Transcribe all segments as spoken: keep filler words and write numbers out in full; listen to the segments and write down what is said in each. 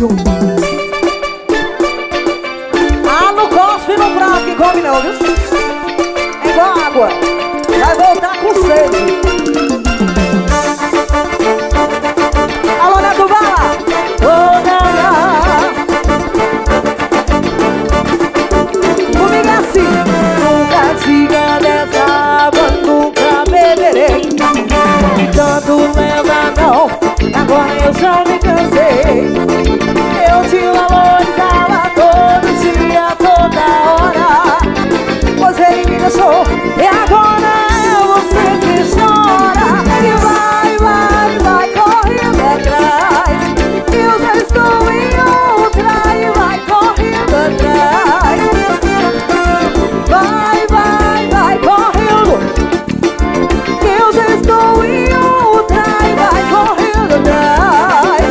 Inácio. Ah, não cospe no prato que come não, viu? É igual água. Vai voltar com sede. Alô, Neto Bala. Ô, Nana. Comigo é assim. Nunca siga dessa água, nunca beberei. Tanto lembra não, agora eu já me cansei. Eu te valorizava todo dia, toda hora, pois ele me deixou e agora é você que chora. E vai, vai, vai correndo atrás. Eu já estou em outra e vai correndo atrás. Vai, vai, vai correndo. Eu já estou em outra e vai correndo atrás.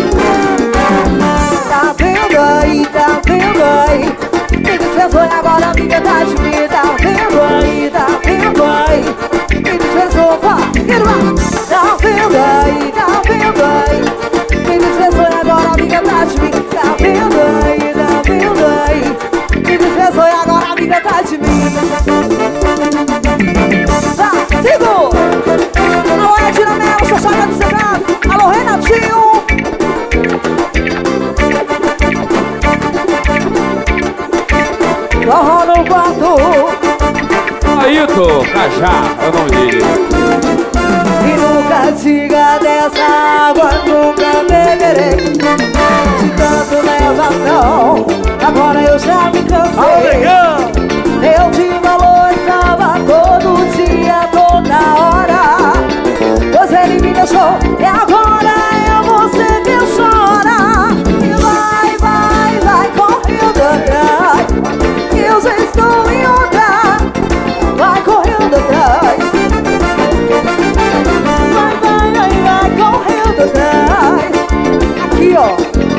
Tá vendo aí, tá vendo aí? Me desprezou e agora me tá de mim. Tá vendo aí, tá vendo aí? Me desprezou, vai, tá vendo aí, tá vendo aí? Me desprezou e agora me tá de mim. Tá vendo aí, tá vendo aí? Me desprezou e agora me tá de mim. Tá, segura! Alô, Edna Melo, sou Sônia do Senado. Alô, Renatinho. Forró no quarto. Ailton Cajá é o nome dele. E nunca diga dessa água, nunca beberei. De tanto leva não, agora eu já me cansei. Eu te valorizava todo dia, toda hora, pois ele me deixou e agora é você que chora. E vai, vai, vai correndo atrás. Eu já estou em outra, vai correndo atrás. Vai, vai, vai, vai correndo atrás. Aqui, ó.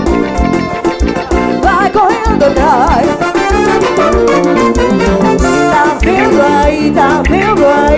Vai correndo atrás. Tá vendo aí, tá vendo aí?